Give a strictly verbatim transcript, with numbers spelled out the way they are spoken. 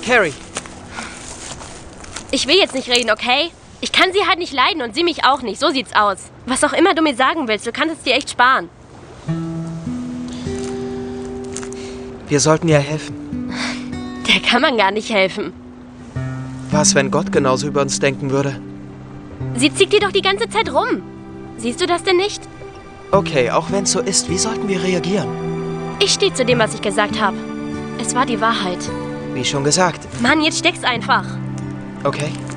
Carrie! Ich will jetzt nicht reden, okay? Ich kann sie halt nicht leiden und sie mich auch nicht. So sieht's aus. Was auch immer du mir sagen willst, du kannst es dir echt sparen. Wir sollten ihr helfen. Der kann man gar nicht helfen. Was, wenn Gott genauso über uns denken würde? Sie zieht dir doch die ganze Zeit rum. Siehst du das denn nicht? Okay, auch wenn es so ist, wie sollten wir reagieren? Ich stehe zu dem, was ich gesagt habe. Es war die Wahrheit. Wie schon gesagt. Mann, jetzt steck's einfach. Okay.